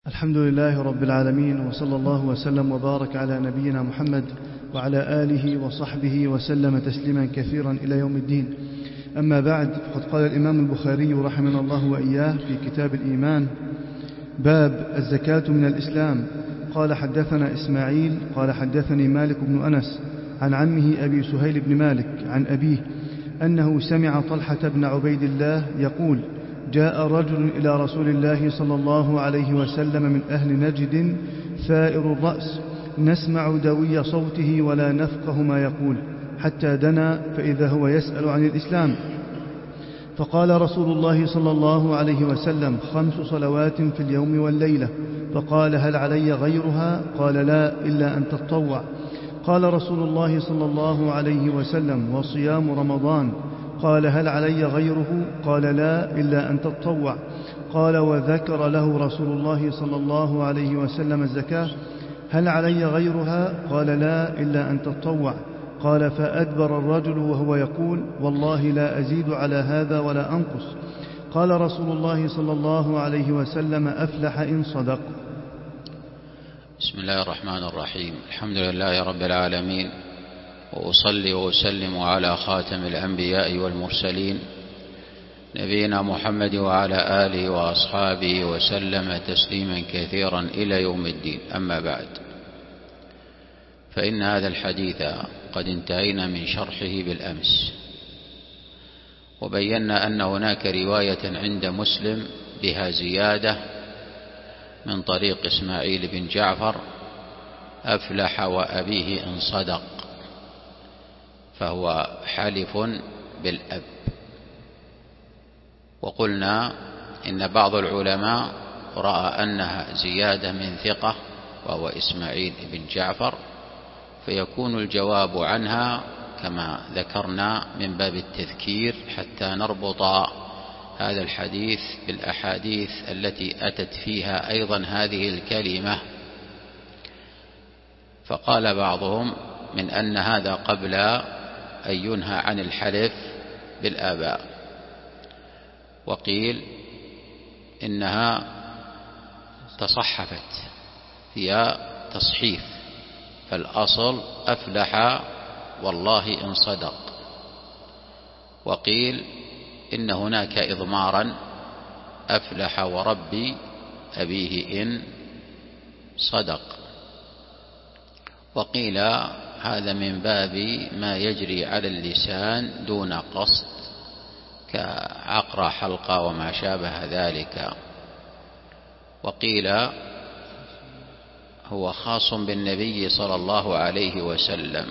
الحمد لله رب العالمين، وصلى الله وسلم وبارك على نبينا محمد وعلى آله وصحبه وسلم تسليما كثيرا إلى يوم الدين. أما بعد، فقد قال الإمام البخاري رحمه الله وإياه في كتاب الإيمان: باب الزكاة من الإسلام. قال: حدثنا إسماعيل قال: حدثني مالك بن أنس عن عمه أبي سهيل بن مالك عن أبيه أنه سمع طلحة بن عبيد الله يقول: جاء رجل إلى رسول الله صلى الله عليه وسلم من أهل نجد ثائر الرأس، نسمع دوي صوته ولا نفقه ما يقول، حتى دنا فإذا هو يسأل عن الإسلام. فقال رسول الله صلى الله عليه وسلم: 5 صلوات في اليوم والليلة. فقال: هل علي غيرها؟ قال: لا، إلا أن تتطوع. قال رسول الله صلى الله عليه وسلم: وصيام رمضان. قال: هل علي غيره؟ قال: لا، إلا أن تتطوع. قال: وذكر له رسول الله صلى الله عليه وسلم الزكاة: هل علي غيرها؟ قال: لا، إلا أن تتطوع. قال: فأدبر الرجل وهو يقول: والله لا أزيد على هذا ولا أنقص. قال رسول الله صلى الله عليه وسلم: أفلح إن صدق. بسم الله الرحمن الرحيم. الحمد لله رب العالمين، وأصلي وأسلم على خاتم الأنبياء والمرسلين نبينا محمد وعلى آله وأصحابه وسلم تسليما كثيرا إلى يوم الدين. أما بعد، فإن هذا الحديث قد انتهينا من شرحه بالأمس، وبينا أن هناك رواية عند مسلم بها زيادة من طريق إسماعيل بن جعفر: أفلح وأبيه إن صدق، فهو حلف بالأب. وقلنا إن بعض العلماء رأى أنها زيادة من ثقة وهو إسماعيل بن جعفر، فيكون الجواب عنها كما ذكرنا من باب التذكير حتى نربط هذا الحديث بالأحاديث التي أتت فيها أيضا هذه الكلمة. فقال بعضهم من أن هذا قبل أن ينهى عن الحلف بالآباء، وقيل إنها تصحفت، هي تصحيف، فالأصل أفلح والله إن صدق. وقيل إن هناك إضمارا: أفلح ورب أبيه إن صدق. وقيل هذا من باب ما يجري على اللسان دون قصد، كعقر حلقة وما شابه ذلك. وقيل هو خاص بالنبي صلى الله عليه وسلم.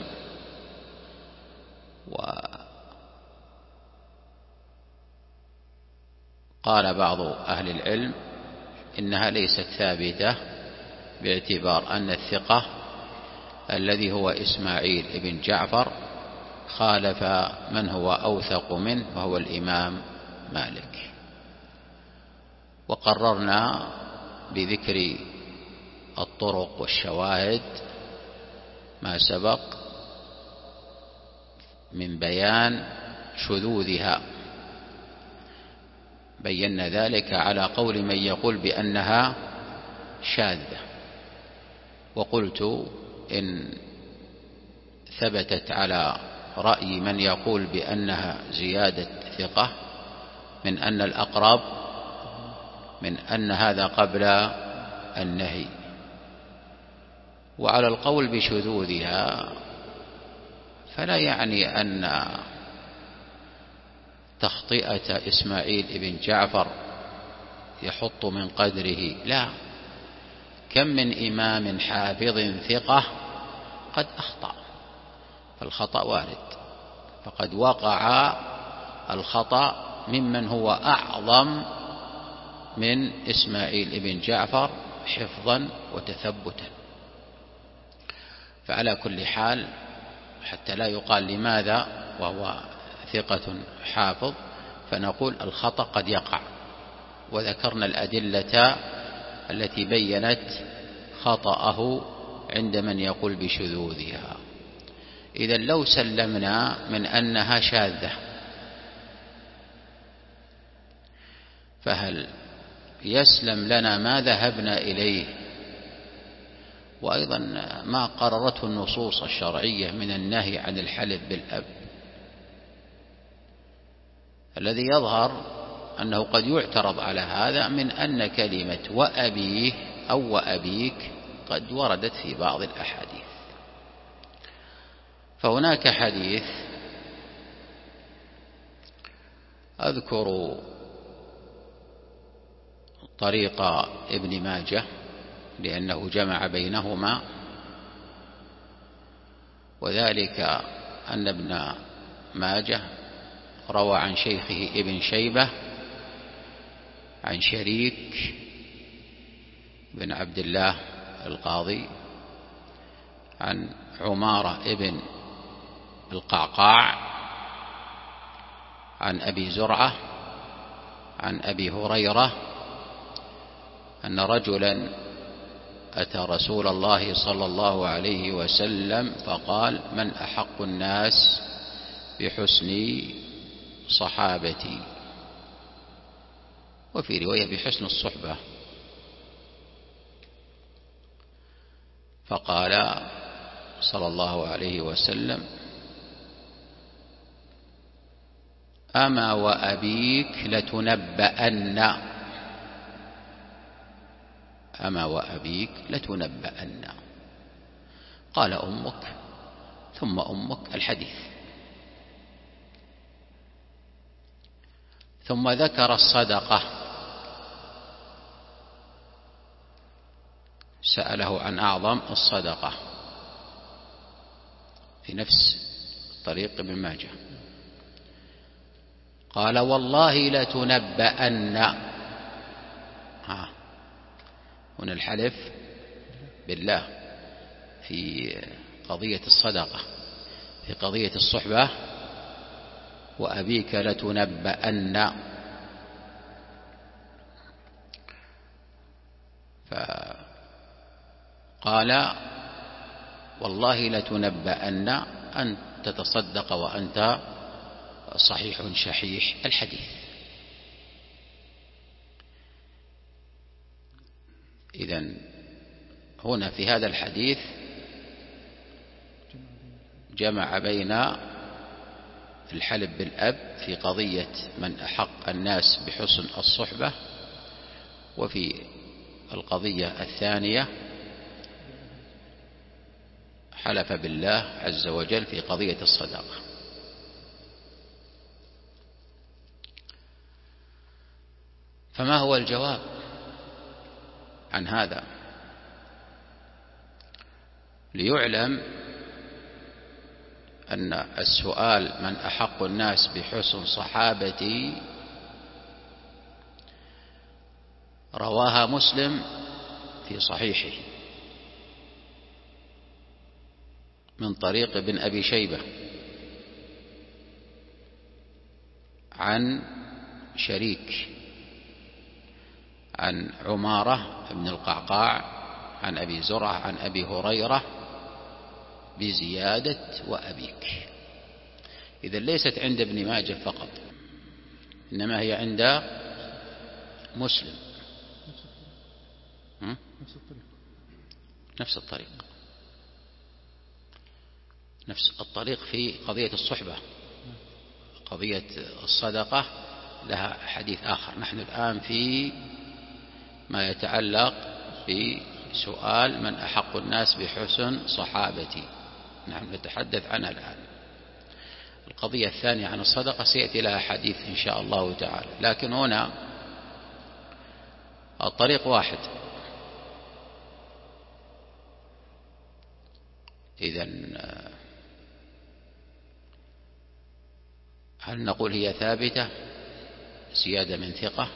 وقال بعض أهل العلم إنها ليست ثابتة، باعتبار أن الثقة الذي هو إسماعيل بن جعفر خالف من هو أوثق منه وهو الإمام مالك. وقررنا بذكر الطرق والشواهد ما سبق من بيان شذوذها، بينا ذلك على قول من يقول بأنها شاذة. وقلت إن ثبتت على رأي من يقول بأنها زيادة ثقة، من أن الأقرب من أن هذا قبل النهي. وعلى القول بشذوذها فلا يعني أن تخطئة إسماعيل بن جعفر يحط من قدره، لا، كم من إمام حافظ ثقة قد أخطأ، فالخطأ وارد، فقد وقع الخطأ ممن هو أعظم من إسماعيل بن جعفر حفظا وتثبتا. فعلى كل حال، حتى لا يقال لماذا وهو ثقة حافظ، فنقول الخطأ قد يقع، وذكرنا الأدلة التي بيّنت خطأه عند من يقول بشذوذها. إذن لو سلمنا من أنها شاذة، فهل يسلم لنا ما ذهبنا إليه، وأيضا ما قررته النصوص الشرعية من النهي عن الحلف بالأب. الذي يظهر أنه قد يعترض على هذا من أن كلمة وأبيه أو وأبيك قد وردت في بعض الأحاديث. فهناك حديث أذكر طريق ابن ماجه لأنه جمع بينهما، وذلك أن ابن ماجه روى عن شيخه ابن شيبة عن شريك بن عبد الله القاضي عن عمارة ابن القعقاع عن أبي زرعة عن أبي هريرة أن رجلا أتى رسول الله صلى الله عليه وسلم فقال: من أحق الناس بحسن صحابتي؟ وفي رواية بحسن الصحبة. فقال صلى الله عليه وسلم: أما وأبيك لتنبأن، أما وأبيك لتنبأن. قال: أمك ثم أمك، الحديث. ثم ذكر الصدقة، سأله عن أعظم الصدقة في نفس طريق ابن ماجه. قال: والله لتنبأن. هنا الحلف بالله في قضية الصدقة. في قضية الصحبة: وأبيك لتنبأن. فقال: والله لتنبأن أن تتصدق وأنت صحيح شحيح، الحديث. إذن هنا في هذا الحديث جمع بين الحلف بالأب في قضية من أحق الناس بحسن الصحبة، وفي القضية الثانية حلف بالله عز وجل في قضية الصدقة. فما هو الجواب عن هذا؟ ليعلم أن السؤال من أحق الناس بحسن صحابتي رواها مسلم في صحيحه من طريق ابن أبي شيبة عن شريك عن عمارة بن القعقاع عن أبي زرعة عن أبي هريرة بزيادة وأبيك. إذا ليست عند ابن ماجه فقط، إنما هي عند مسلم. نفس الطريق في قضية الصحبة. قضية الصدقة لها حديث آخر. نحن الآن في ما يتعلق بسؤال من أحق الناس بحسن صحابتي، نحن نتحدث عنها الآن. القضية الثانية عن الصدقة سيأتي لها حديث إن شاء الله تعالى، لكن هنا الطريق واحد. إذن هل نقول هي ثابتة زيادة من ثقة؟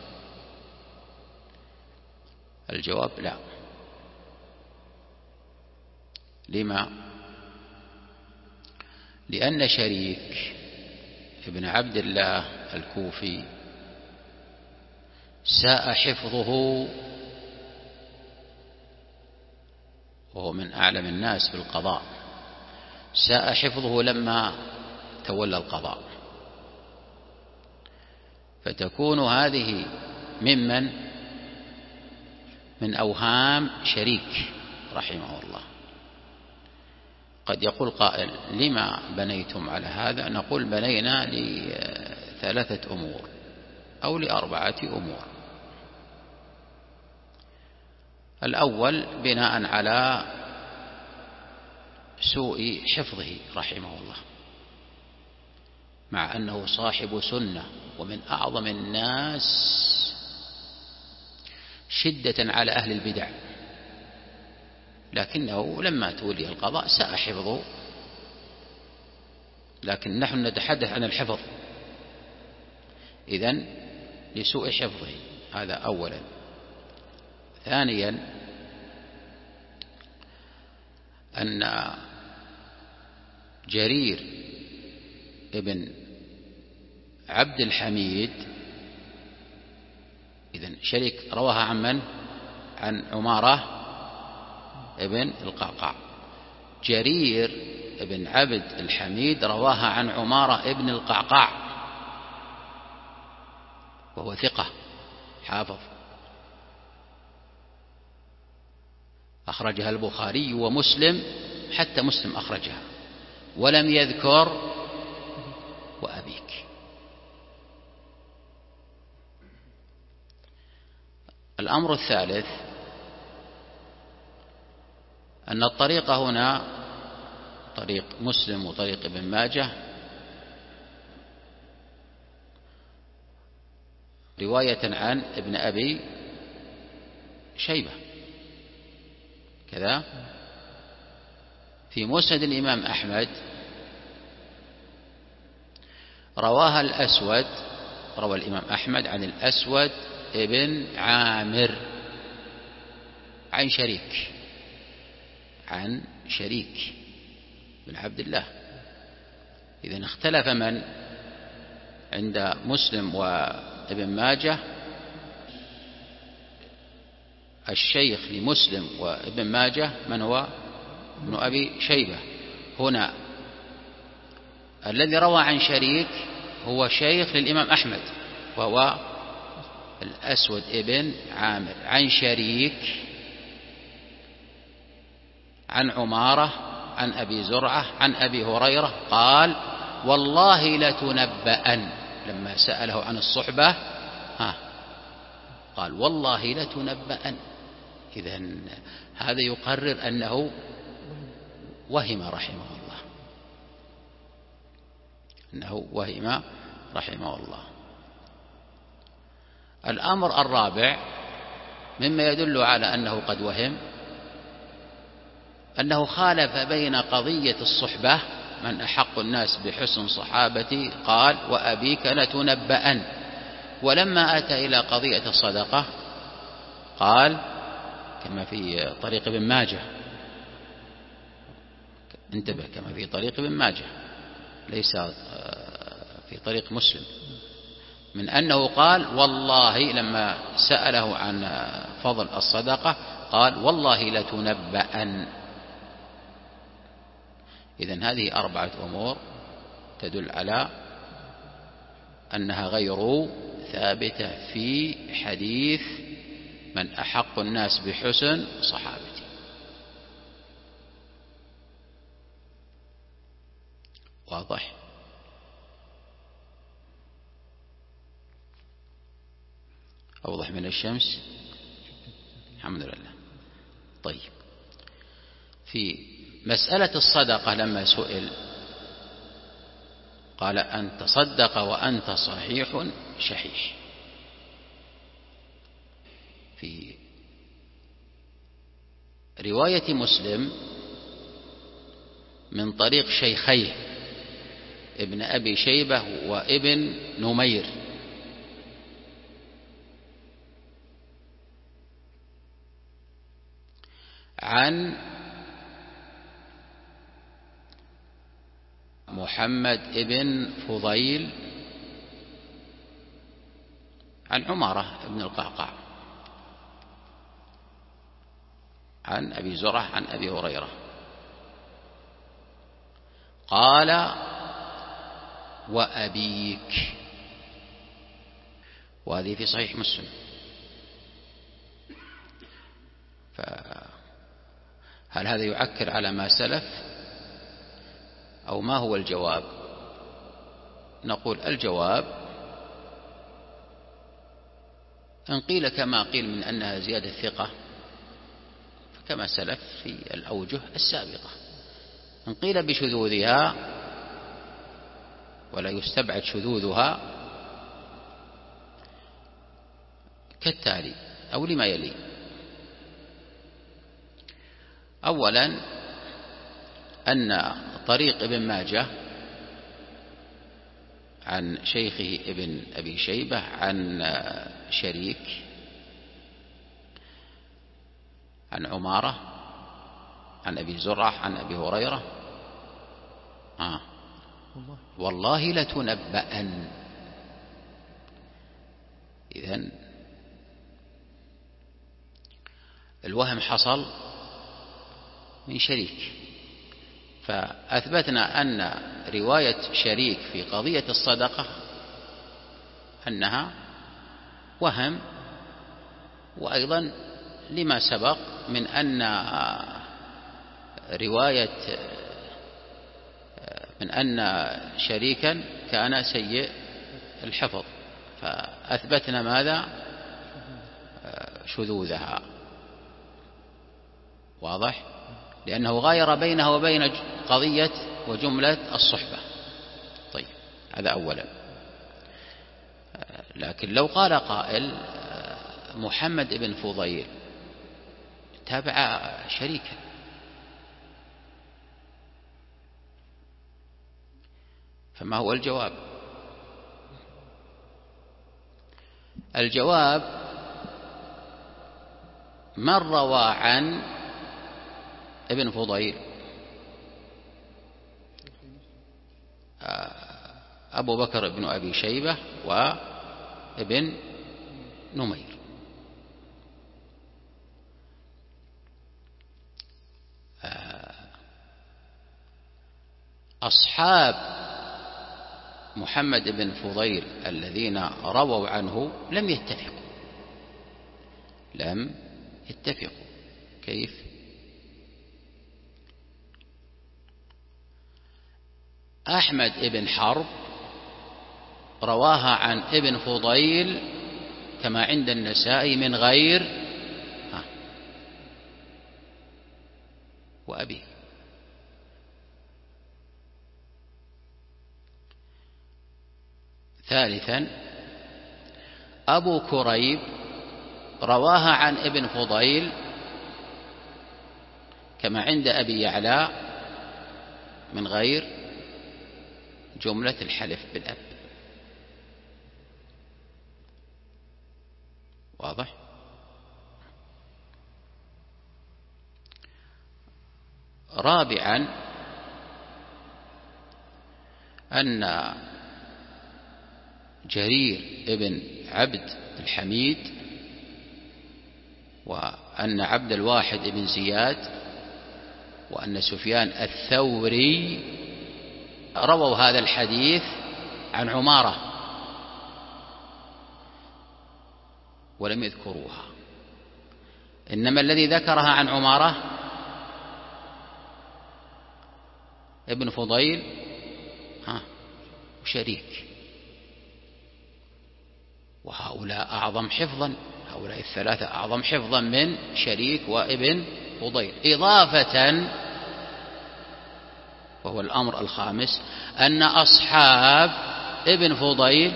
الجواب لا. لما؟ لأن شريك ابن عبد الله الكوفي ساء حفظه، وهو من أعلم الناس بالقضاء، ساء حفظه لما تولى القضاء، فتكون هذه ممن من أوهام شريك رحمه الله. قد يقول قائل: لما بنيتم على هذا؟ نقول: بنينا لثلاثة أمور أو لأربعة أمور. الأول بناء على سوء حفظه رحمه الله، مع أنه صاحب سنة ومن أعظم الناس شدة على أهل البدع، لكنه لما تولي القضاء ساء حفظه. لكن نحن نتحدث عن الحفظ، إذن لسوء حفظه، هذا أولا. ثانيا أن جرير ابن عبد الحميد إذن شريك رواها عن من؟ عن عمارة ابن القعقاع. جرير ابن عبد الحميد رواها عن عمارة ابن القعقاع، وهو ثقة حافظ، أخرجها البخاري ومسلم، حتى مسلم أخرجها ولم يذكر وأبيك. الأمر الثالث أن الطريق هنا طريق مسلم وطريق ابن ماجه رواية عن ابن أبي شيبة كذا. في مسند الإمام أحمد رواها الأسود، روى الإمام أحمد عن الأسود ابن عامر عن شريك بن عبد الله. إذن اختلف من عند مسلم وابن ماجه. الشيخ لمسلم وابن ماجه من هو؟ ابن أبي شيبة. هنا الذي روى عن شريك هو شيخ للإمام أحمد، وهو الأسود ابن عامر عن شريك عن عمارة عن أبي زرعة عن أبي هريرة قال: والله لتنبأن. لما سأله عن الصحبة قال: والله لتنبأن. إذن هذا يقرر أنه وهم رحمه الله، الأمر الرابع مما يدل على أنه قد وهم أنه خالف بين قضية الصحبة، من أحق الناس بحسن صحابتي قال: وأبيك لتنبأن، ولما أتى إلى قضية الصدقة قال كما في طريق ابن ماجه، انتبه، كما في طريق ابن ماجه ليس في طريق مسلم، من أنه قال: والله لما سأله عن فضل الصدقة قال: والله لتنبأن. إذن هذه أربعة أمور تدل على أنها غير ثابتة في حديث من أحق الناس بحسن صحابتي. واضح؟ أوضح من الشمس؟ الحمد لله. طيب، في مسألة الصدقة لما سئل قال: أن تصدق وأنت صحيح شحيح. في رواية مسلم من طريق شيخيه ابن أبي شيبة وابن نمير عن محمد ابن فضيل عن عمارة ابن القعقاع عن أبي زرعة عن أبي هريرة قال: وأبيك. وهذه في صحيح مسلم. هل هذا يعكر على ما سلف أو ما هو الجواب؟ نقول الجواب إن قيل كما قيل من أنها زيادة ثقة فكما سلف في الأوجه السابقة. إن قيل بشذوذها ولا يستبعد شذوذها كالتالي أو لما يلي: أولا أن طريق ابن ماجه عن شيخه ابن أبي شيبة عن شريك عن عمارة عن أبي زرعة عن أبي هريرة والله لتنبأن. إذن الوهم حصل من شريك، فأثبتنا أن رواية شريك في قضية الصدقة أنها وهم، وأيضا لما سبق من أن رواية من أن شريكا كان سيء الحفظ، فأثبتنا ماذا؟ شذوذها. واضح؟ لأنه غاير بينها وبين قضية وجملة الصحبة. طيب، هذا أولا. لكن لو قال قائل محمد بن فضيل تابع شريكا، فما هو الجواب؟ الجواب: من روى عن ابن فضيل؟ أبو بكر بن أبي شيبة وابن نمير. أصحاب محمد بن فضيل الذين رووا عنه لم يتفقوا. كيف؟ أحمد بن حرب رواها عن ابن فضيل كما عند النسائي من غير وأبيه. ثالثا أبو كريب رواها عن ابن فضيل كما عند أبي يعلى من غير جملة الحلف بالأب. واضح؟ رابعا أن جرير ابن عبد الحميد وأن عبد الواحد بن زياد وأن سفيان الثوري رووا هذا الحديث عن عمارة ولم يذكروها، إنما الذي ذكرها عن عمارة ابن فضيل وشريك، وهؤلاء أعظم حفظا، هؤلاء الثلاثة أعظم حفظا من شريك وابن فضيل. إضافة، وهو الأمر الخامس، أن أصحاب ابن فضيل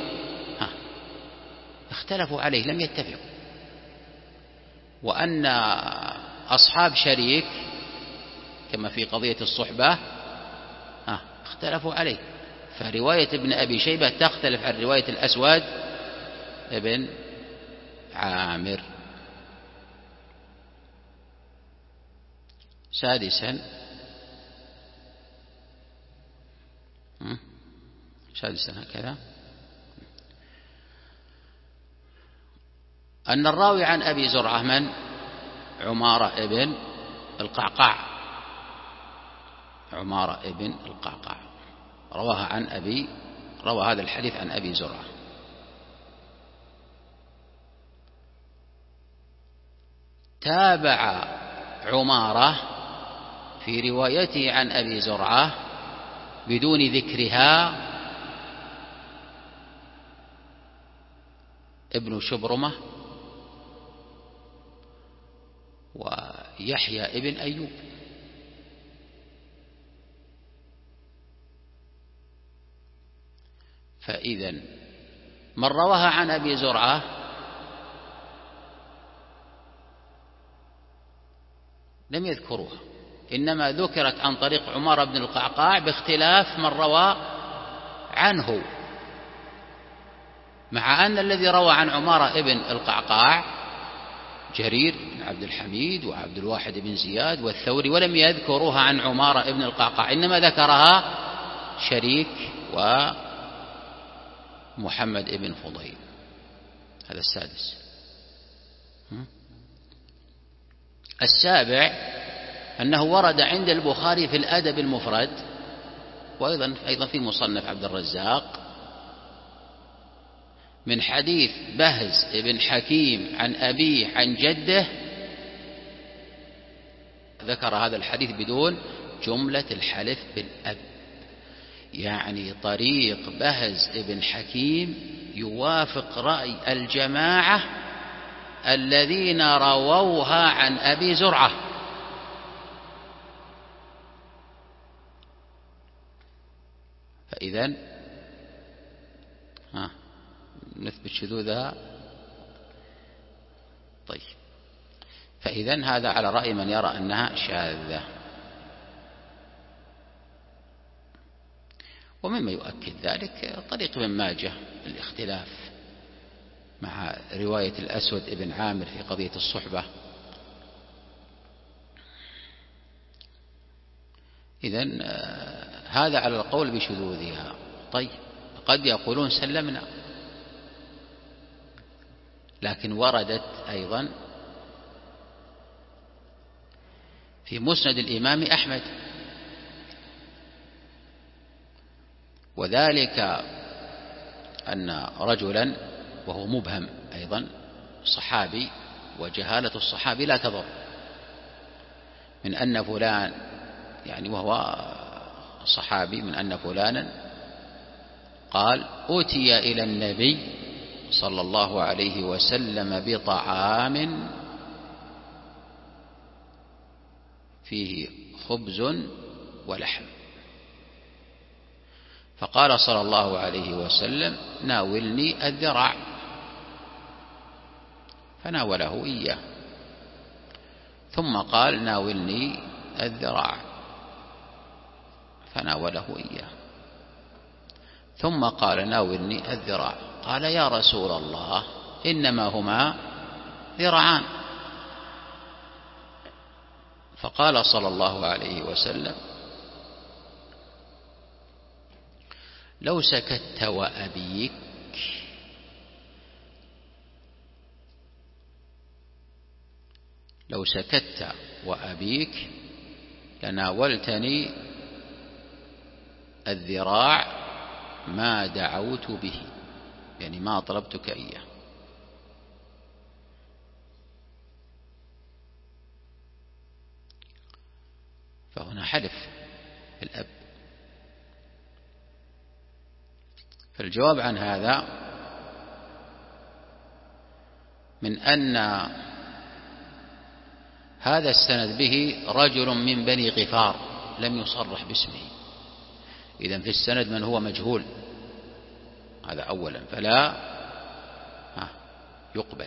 اختلفوا عليه لم يتفقوا، وأن أصحاب شريك كما في قضية الصحبة اختلفوا عليه، فرواية ابن أبي شيبة تختلف عن رواية الأسود ابن عامر. سادسا هكذا أن الراوي عن أبي زرعة من؟ عمارة ابن القعقاع. عمارة ابن القعقاع روى هذا الحديث عن أبي زرعة. تابع عمارة في روايته عن أبي زرعة بدون ذكرها ابن شبرمة ويحيى ابن أيوب. فإذا من رواها عن أبي زرعة لم يذكروها، إنما ذكرت عن طريق عمر بن القعقاع باختلاف من روى عنه، مع أن الذي روى عن عمر بن القعقاع جرير بن عبد الحميد وعبد الواحد بن زياد والثوري، ولم يذكروها عن عمر بن القعقاع، إنما ذكرها شريك ومحمد بن فضيل. هذا السادس. السابع أنه ورد عند البخاري في الأدب المفرد، وأيضا في مصنف عبد الرزاق، من حديث بهز بن حكيم عن أبيه عن جده، ذكر هذا الحديث بدون جملة الحلف بالأب، يعني طريق بهز بن حكيم يوافق رأي الجماعة الذين رووها عن أبي زرعة. فإذن نثبت شذوذها. طيب، فإذن هذا على رأي من يرى أنها شاذة. ومما يؤكد ذلك طريق ابن ماجه الاختلاف مع رواية الأسود ابن عامر في قضية الصحبة. إذن هذا على القول بشذوذها. طيب، قد يقولون سلمنا، لكن وردت أيضا في مسند الإمام أحمد، وذلك أن رجلا وهو مبهم أيضا صحابي، وجهالة الصحابي لا تضر، من أن فلان يعني وهو صحابي من أن فلانا قال أتي إلى النبي صلى الله عليه وسلم بطعام فيه خبز ولحم، فقال صلى الله عليه وسلم ناولني الذراع، فناوله إياه، ثم قال ناولني الذراع، فناوله إياه، ثم قال ناولني الذراع، قال يا رسول الله إنما هما ذراعان، فقال صلى الله عليه وسلم لو سكت وأبيك لو سكت وأبيك لناولتني الذراع ما دعوت به، يعني ما طلبتك إياه. فهنا حلف الأب. فالجواب عن هذا من أن هذا السند به رجل من بني غفار لم يصرح باسمه، إذن في السند من هو مجهول، هذا أولا فلا يقبل.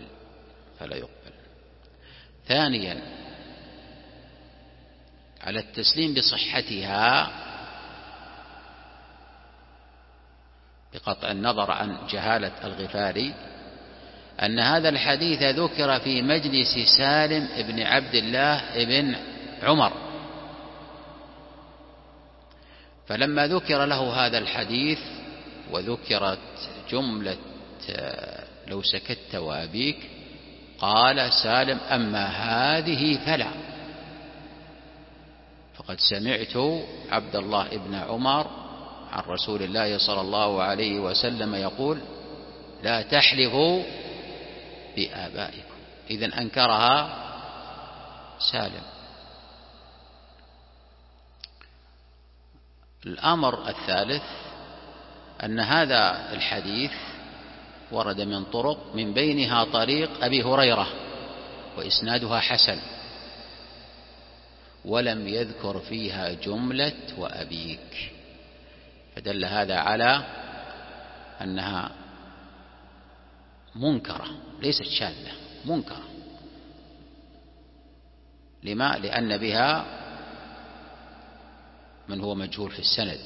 ثانيا على التسليم بصحتها بقطع النظر عن جهالة الغفاري أن هذا الحديث ذكر في مجلس سالم بن عبد الله بن عمر، فلما ذكر له هذا الحديث وذكرت جملة لو سكت وأبيك قال سالم أما هذه فلا، فقد سمعت عبد الله بن عمر عن رسول الله صلى الله عليه وسلم يقول لا تحلفوا بآبائكم، إذن أنكرها سالم. الأمر الثالث أن هذا الحديث ورد من طرق، من بينها طريق أبي هريرة وإسنادها حسن، ولم يذكر فيها جملة وأبيك، فدل هذا على أنها منكرة ليست شاذة، منكرة. لما؟ لأن بها من هو مجهول في السند.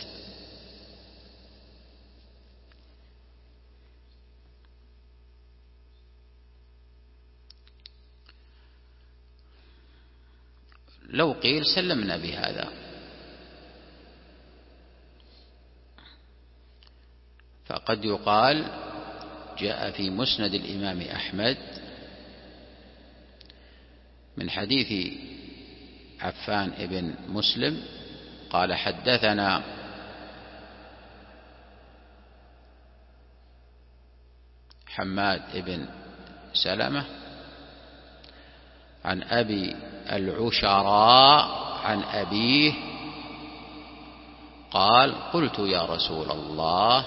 لو قيل سلمنا بهذا، فقد يقال جاء في مسند الإمام أحمد من حديث عفان ابن مسلم قال حدثنا حماد ابن سلمة عن أبي العشراء عن أبيه قال قلت يا رسول الله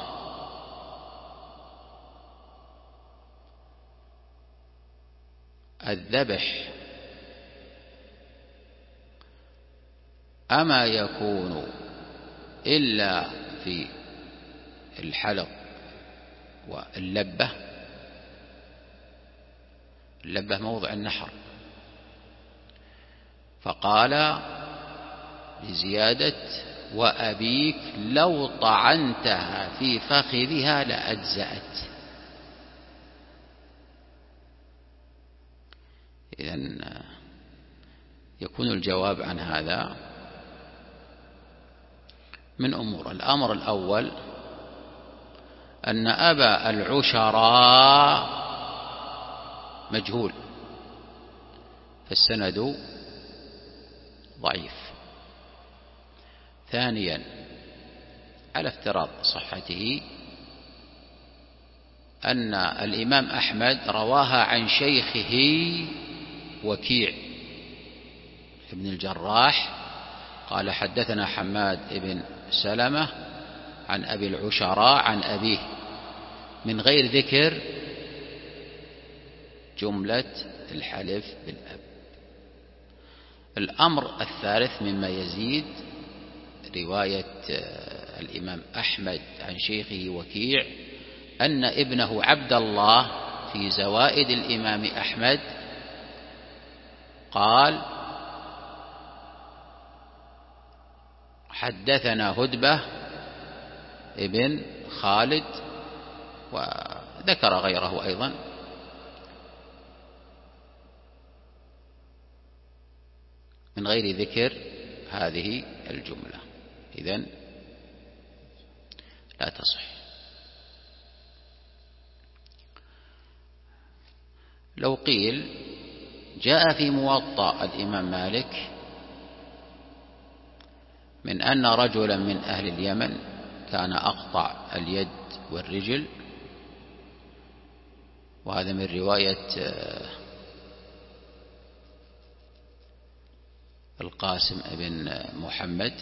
الذبح أما يكون إلا في الحلق واللبة؟ اللبة موضع النحر. فقال لزيادة وأبيك لو طعنتها في فخذها لأجزأت. إذن يكون الجواب عن هذا من أمور. الأمر الأول أن أبا العشراء مجهول، فالسند ضعيف. ثانيا على افتراض صحته أن الإمام أحمد رواها عن شيخه وكيع ابن الجراح قال حدثنا حماد ابن سلمة عن أبي العشراء عن أبيه من غير ذكر جملة الحلف بالأب. الأمر الثالث مما يزيد رواية الإمام أحمد عن شيخه وكيع أن ابنه عبد الله في زوائد الإمام أحمد قال حدثنا هدبة ابن خالد، وذكر غيره أيضا. من غير ذكر هذه الجملة، إذن لا تصح. لو قيل جاء في موطأ الإمام مالك من أن رجلا من أهل اليمن كان أقطع اليد والرجل، وهذا من رواية القاسم بن محمد،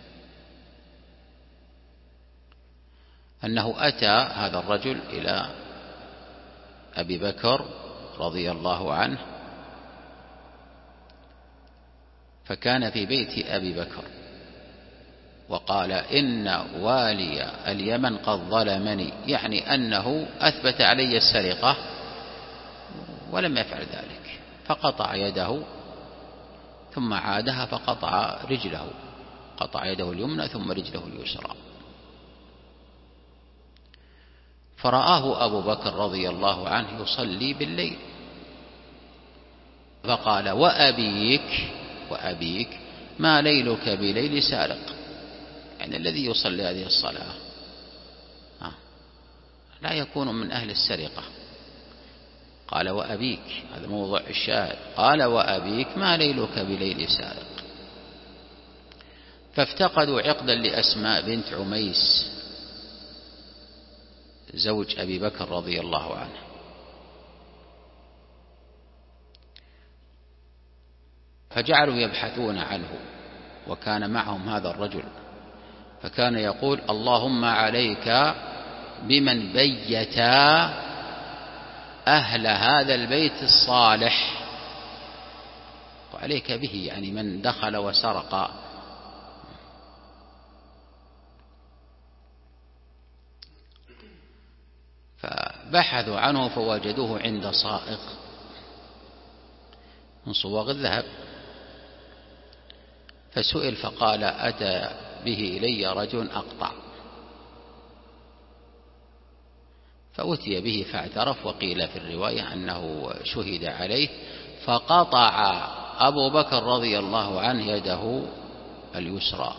أنه أتى هذا الرجل إلى أبي بكر رضي الله عنه، فكان في بيت أبي بكر وقال إن والي اليمن قد ظلمني، يعني أنه أثبت علي السرقة ولم يفعل ذلك، فقطع يده ثم عادها فقطع رجله، قطع يده اليمنى ثم رجله اليسرى. فرآه أبو بكر رضي الله عنه يصلي بالليل، فقال وأبيك ما ليلك بليل سارق، يعني الذي يصلي هذه الصلاة لا يكون من أهل السرقة. قال وأبيك، هذا موضع الشاهد، قال وأبيك ما ليلك بليل سارق. فافتقدوا عقدا لأسماء بنت عميس زوج أبي بكر رضي الله عنه، فجعلوا يبحثون عنه، وكان معهم هذا الرجل، فكان يقول اللهم عليك بمن بيت أهل هذا البيت الصالح، وعليك به يعني من دخل وسرق. فبحثوا عنه فوجدوه عند صائغ من صواغ الذهب، فسئل فقال أتى به إلي رجل أقطع، فأتي به فاعترف، وقيل في الرواية أنه شهد عليه، فقطع أبو بكر رضي الله عنه يده اليسرى،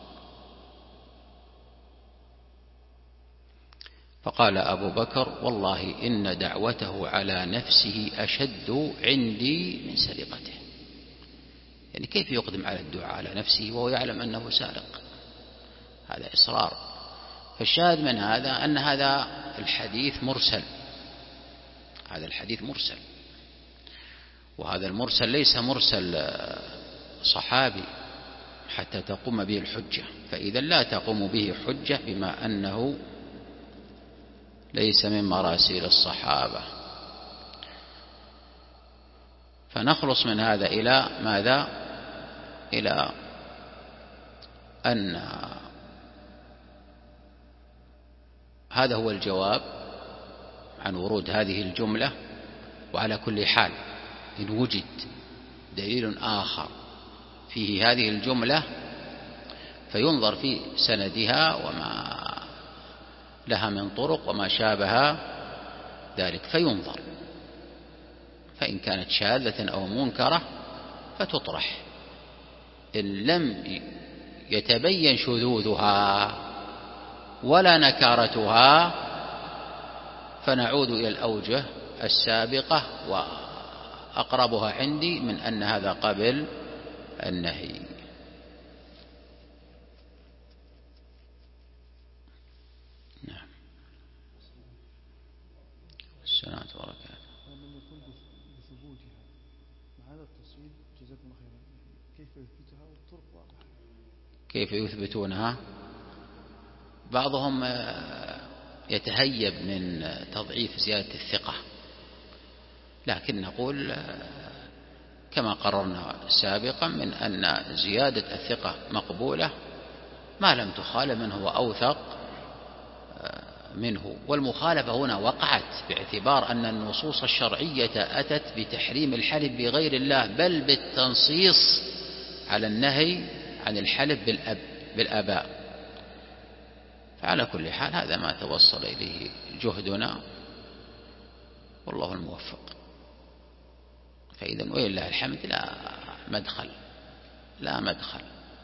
فقال أبو بكر والله إن دعوته على نفسه أشد عندي من سرقته. يعني كيف يقدم على الدعاء على نفسه وهو يعلم أنه سارق؟ هذا إصرار. فالشاهد من هذا أن هذا الحديث مرسل، هذا الحديث مرسل، وهذا المرسل ليس مرسل صحابي حتى تقوم به الحجة، فإذا لا تقوم به حجة بما أنه ليس من مراسيل الصحابة. فنخلص من هذا إلى ماذا؟ إلى أن هذا هو الجواب عن ورود هذه الجملة. وعلى كل حال إن وجد دليل آخر فيه هذه الجملة فينظر في سندها وما لها من طرق وما شابه ذلك فينظر، فإن كانت شاذة أو منكرة فتطرح، إن لم يتبين شذوذها ولا نكارتها فنعود إلى الأوجه السابقة، وأقربها عندي من أن هذا قبل النهي. نعم. السلام وبركاته. ومن يقول بثبوتها مع هذا التصوير جزاكم الله خيرا، كيف يثبتها والطرق واضحة؟ كيف يثبتونها؟ بعضهم يتهيب من تضعيف زيادة الثقة، لكن نقول كما قررنا سابقا من أن زيادة الثقة مقبولة ما لم تخالف من هو أوثق منه. والمخالفة هنا وقعت باعتبار أن النصوص الشرعية أتت بتحريم الحلف بغير الله، بل بالتنصيص على النهي عن الحلف بالآباء. فعلى كل حال هذا ما توصل إليه جهدنا والله الموفق. فإذا ولله الحمد لا مدخل، لا مدخل.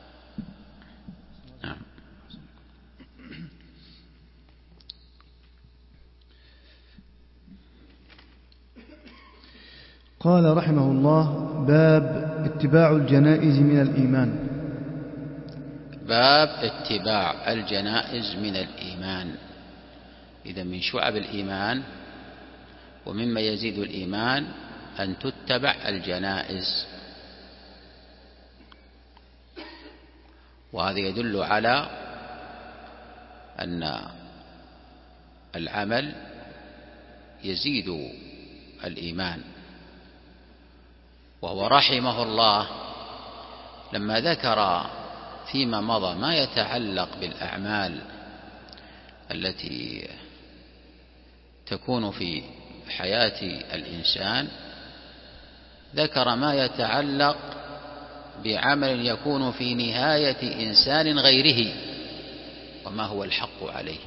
نعم. قال رحمه الله: باب اتباع الجنائز من الإيمان. باب اتباع الجنائز من الإيمان. إذا من شعب الإيمان ومما يزيد الإيمان أن تتبع الجنائز، وهذا يدل على أن العمل يزيد الإيمان. وهو رحمه الله لما ذكر فيما مضى ما يتعلق بالأعمال التي تكون في حياة الإنسان، ذكر ما يتعلق بعمل يكون في نهاية إنسان غيره وما هو الحق عليه،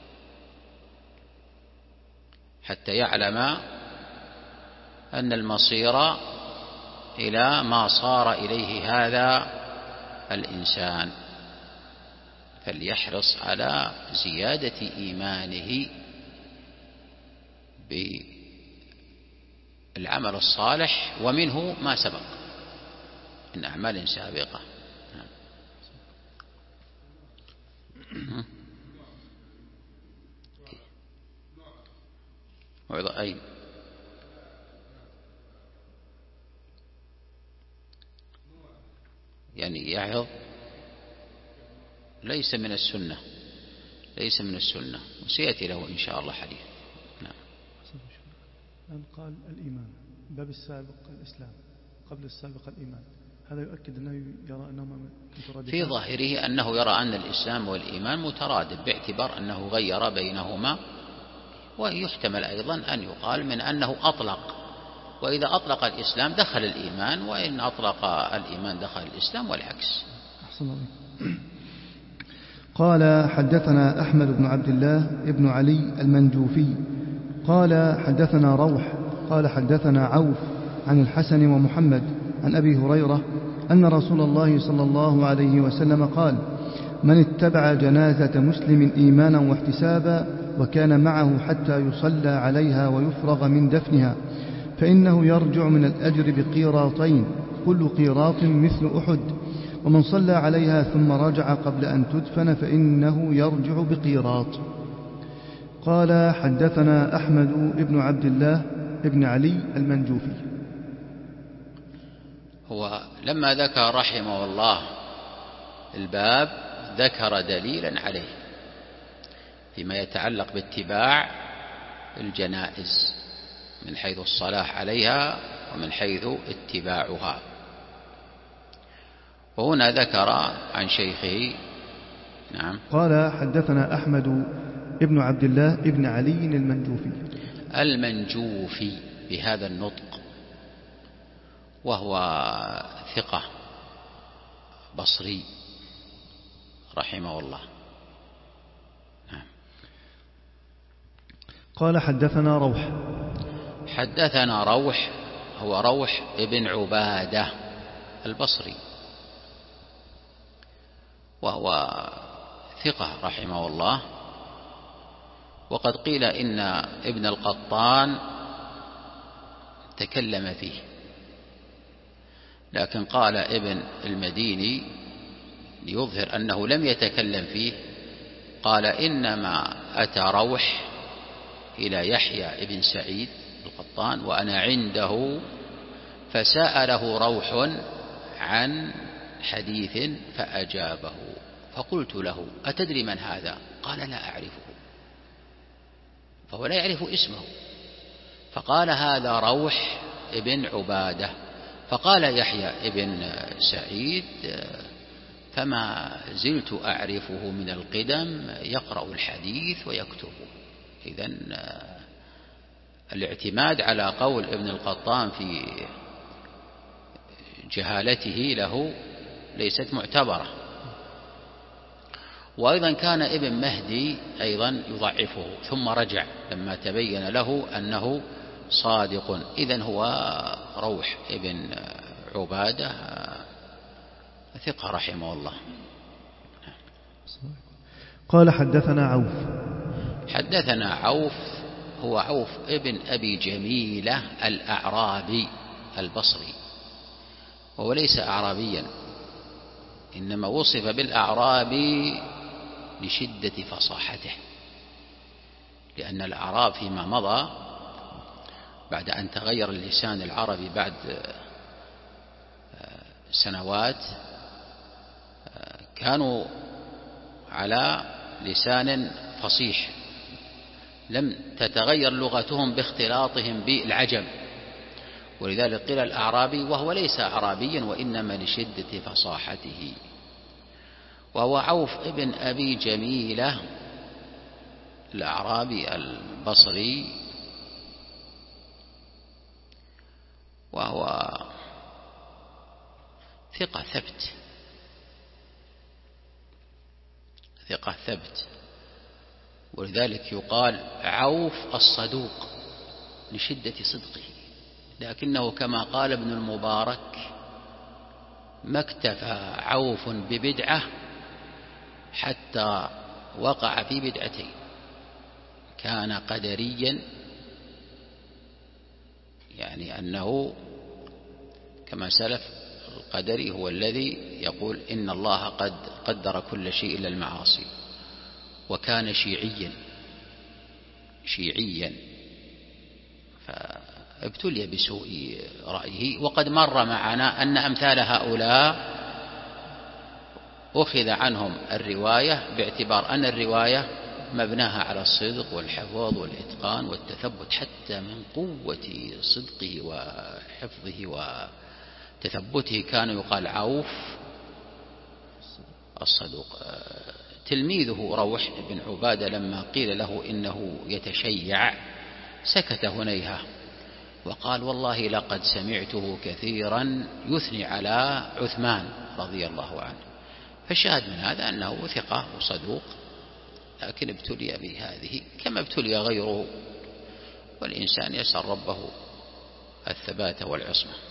حتى يعلم أن المصير إلى ما صار إليه هذا الإنسان، فليحرص على زيادة إيمانه بالعمل الصالح، ومنه ما سبق من أعمال سابقة. أي يعني يعظ ليس من السنة، ليس من السنة، وسيأتي له إن شاء الله حديث. نعم. الآن قال الإيمان باب السابق الإسلام قبل السابق الإيمان، هذا يؤكد أنه يرى أنهما مترادفان. في ظاهره أنه يرى أن الإسلام والإيمان مترادف، باعتبار أنه غير بينهما، ويحتمل أيضا أن يقال من أنه أطلق، وإذا أطلق الإسلام دخل الإيمان، وإن أطلق الإيمان دخل الإسلام، والعكس. أحسن الله. قال حدثنا أحمد بن عبد الله ابن علي المنجوفي قال حدثنا روح قال حدثنا عوف عن الحسن ومحمد عن أبي هريرة أن رسول الله صلى الله عليه وسلم قال: من اتبع جنازة مسلم إيمانا واحتسابا وكان معه حتى يصلى عليها ويفرغ من دفنها فإنه يرجع من الأجر بقيراطين، كل قيراط مثل أحد، ومن صلى عليها ثم رجع قبل أن تدفن فإنه يرجع بقيراط. قال حدثنا أحمد بن عبد الله بن علي المنجوفي. هو لما ذكر رحمه الله الباب ذكر دليلا عليه فيما يتعلق باتباع الجنائز من حيث الصلاة عليها ومن حيث اتباعها، وهنا ذكر عن شيخه. نعم. قال حدثنا أحمد ابن عبد الله ابن علي المنجوفي. المنجوفي بهذا النطق، وهو ثقة بصري رحمه الله. نعم. قال حدثنا روح. حدثنا روح، هو روح ابن عبادة البصري، وهو ثقة رحمه الله، وقد قيل إن ابن القطان تكلم فيه، لكن قال ابن المديني ليظهر أنه لم يتكلم فيه، قال إنما أتى روح إلى يحيى ابن سعيد القطان وأنا عنده، فسأله روح عن حديث فأجابه، فقلت له: أتدري من هذا؟ قال: لا أعرفه، فهو لا يعرف اسمه، فقال: هذا روح ابن عبادة. فقال يحيى ابن سعيد: فما زلت أعرفه من القدم، يقرأ الحديث ويكتبه. إذن الاعتماد على قول ابن القطان في جهالته له ليست معتبرة. وأيضا كان ابن مهدي أيضا يضعفه، ثم رجع لما تبين له أنه صادق. إذن هو روح ابن عبادة ثقة رحمه الله. قال حدثنا عوف. حدثنا عوف، هو عوف ابن أبي جميلة الأعرابي البصري، وهو ليس أعرابيا، إنما وصف بالأعرابي لشدة فصاحته، لأن الأعراب فيما مضى بعد أن تغير اللسان العربي بعد سنوات كانوا على لسان فصيح، لم تتغير لغتهم باختلاطهم بالعجم، ولذلك قيل الأعرابي، وهو ليس أعرابيا وإنما لشدة فصاحته. وهو عوف ابن أبي جميلة الأعرابي البصري، وهو ثقة ثبت، ثقة ثبت، ولذلك يقال عوف الصدوق لشدة صدقه، لكنه كما قال ابن المبارك: ما اكتفى عوف ببدعة حتى وقع في بدعتين، كان قدريا، يعني أنه كما سلف القدري هو الذي يقول إن الله قد قدر كل شيء إلا المعاصي، وكان شيعيا فابتلي بسوء رأيه. وقد مر معنا أن أمثال هؤلاء أخذ عنهم الرواية باعتبار أن الرواية مبناها على الصدق والحفظ والإتقان والتثبت، حتى من قوة صدقه وحفظه وتثبته كان يقال عوف الصدوق. تلميذه روح بن عبادة لما قيل له إنه يتشيع سكت هنيهة وقال والله لقد سمعته كثيرا يثني على عثمان رضي الله عنه. فالشاهد من هذا أنه ثقة وصدوق، لكن ابتلي بهذه كما ابتلي غيره، والإنسان يسأل ربه الثبات والعصمة.